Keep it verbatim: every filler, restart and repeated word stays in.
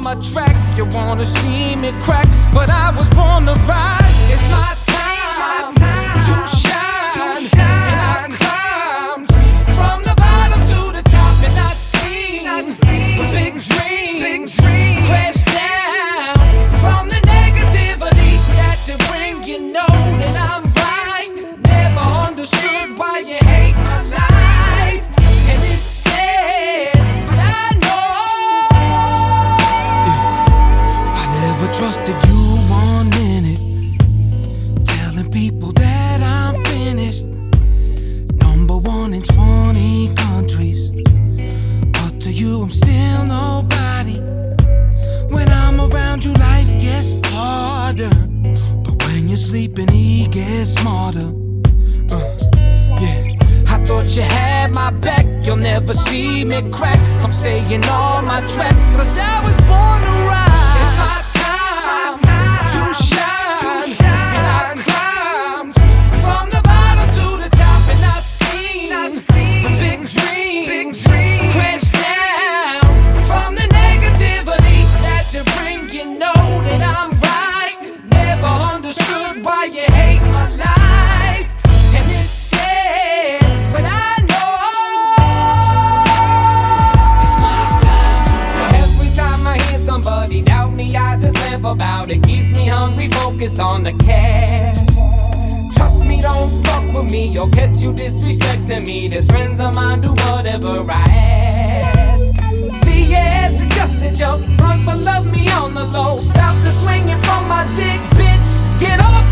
my track. You wanna see me crack, but I was born to rise. It's my time to shine, and I've climbed from the bottom to the top, and I've seen the big dreams crash down from the negativity that you bring. You know that I'm right. Never understood why you hate my life, and it's sad, but I know. Yeah. I never trusted you one minute, telling people that I'm finished, number one in twenty countries, but to you I'm still nobody. When I'm around you, life gets harder, but when you're sleeping, he gets smarter. Uh, yeah, I thought you had my back. You'll never see me crack. I'm staying on my track, cause I was born to rise. It's my time to shine, and I've climbed from the bottom to the top, and I've seen the big dreams crash down from the negativity that you bring. You know that I'm right. Never understood why you hate my life, and it's sad, but I know it's my time. Every time I hear somebody doubt me, I just laugh about it. Keeps me hungry, focused on the cash. Trust me, don't fuck with me, you'll catch you disrespecting me. There's friends of mine, do whatever I ask. See, yes, it's just a joke. Front but love me on the low. Stop the swinging from my dick, bitch. Get off